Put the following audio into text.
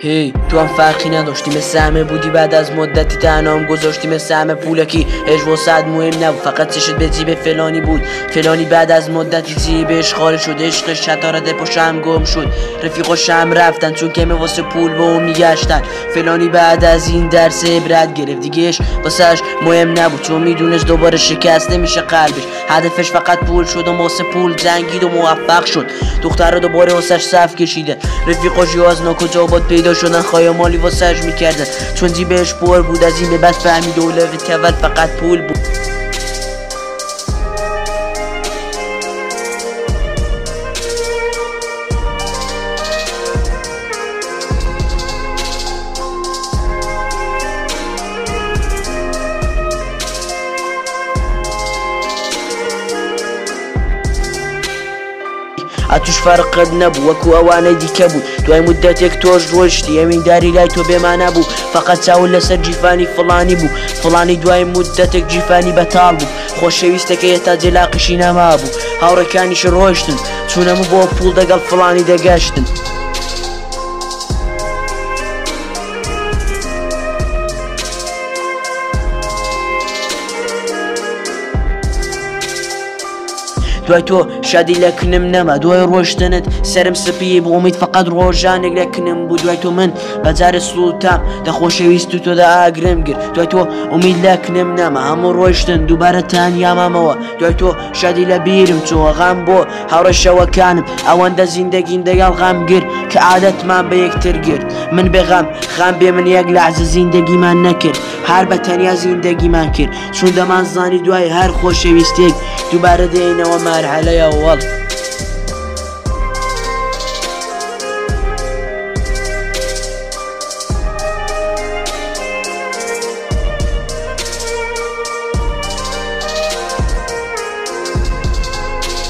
هی تو هم فرقی نداشتی، مثل همه بودی، بعد از مدتی تنهام گذاشتی، مثل همه پولکی اجوا صد مهم نبود، فقط چشت به جیب فلانی بود. فلانی بعد از مدتی جیبش خالی شد، عشقش شطارده پاشم گم شد، رفیقاش هم رفتن چون که واسه پول به اون میگشتن. فلانی بعد از این درس عبرت گرفت، دیگهش واسهش مهم نبود چون میدونست دوباره شکست نمیشه قلبش. هدفش فقط پول شد و واسه پول جنگید و موفق شد. دختر دوباره واسش صف کشیده، رفیقاش از ناکجا آباد پیدا شدن، خایمالی واسش میکردن چون جیبش پر بود. از این به بعد فهمید اولویت اول فقط پول بود. اتوش فرقت نبود وکو اوانه دیکه بود، دوای مدت یک توش روشتی امین داری لای تو به من نبود، فقط چاول لسر جیفانی فلانی بود. فلانی دوای مدت یک جیفانی بتال بود، خوشویسته که تا جلاقشی نما بود. هاورکانیش روشتن چونمو با پول دقل فلانی دگشتن. دوای تو شادی لکنم نما، دوای روشتنت سرم سپیه با امید فقط روشانک لکنم بود. دوای تو من بجار سلوتم ده خوشویست تو ده آگرم گر، دوای تو امید لکنم نما همو روشتن دوباره تنیا ماما. دوای تو شادی لبیرم تو غم بو هر شوکانم اوان ده زندگیم دگل غم گر که عادت من به یک ترگرد. من به غم به من یک لحظه زندگی من نکرد، هر بتنیا زندگی من کرد چون ده من زانی دوای هر خوشویست یک دوباره دینه و مرحله اول.